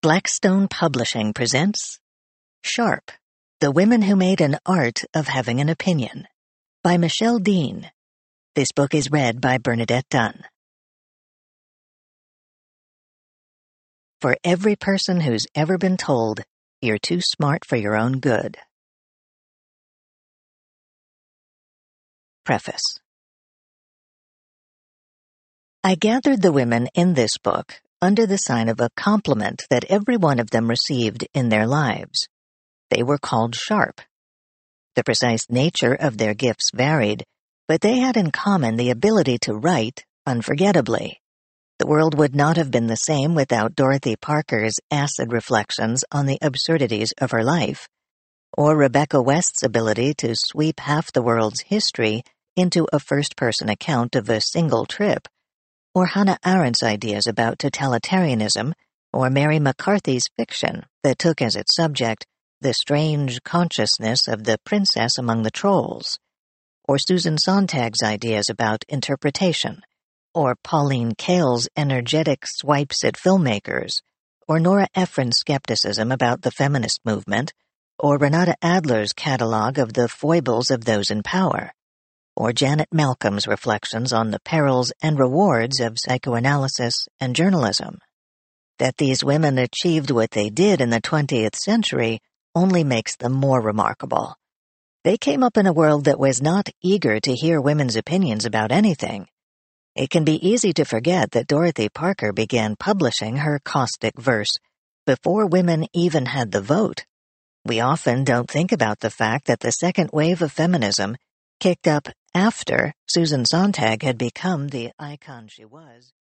Blackstone Publishing presents Sharp, The Women Who Made an Art of Having an Opinion by Michelle Dean. This book is read by Bernadette Dunn. For every person who's ever been told, you're too smart for your own good. Preface. I gathered the women in this book under the sign of a compliment that every one of them received in their lives. They were called sharp. The precise nature of their gifts varied, but they had in common the ability to write unforgettably. The world would not have been the same without Dorothy Parker's acid reflections on the absurdities of her life, or Rebecca West's ability to sweep half the world's history into a first-person account of a single trip, or Hannah Arendt's ideas about totalitarianism, or Mary McCarthy's fiction that took as its subject the strange consciousness of the princess among the trolls, or Susan Sontag's ideas about interpretation, or Pauline Kael's energetic swipes at filmmakers, or Nora Ephron's skepticism about the feminist movement, or Renata Adler's catalog of the foibles of those in power, or Janet Malcolm's reflections on the perils and rewards of psychoanalysis and journalism. That these women achieved what they did in the 20th century only makes them more remarkable. They came up in a world that was not eager to hear women's opinions about anything. It can be easy to forget that Dorothy Parker began publishing her caustic verse before women even had the vote. We often don't think about the fact that the second wave of feminism kicked up after Susan Sontag had become the icon she was.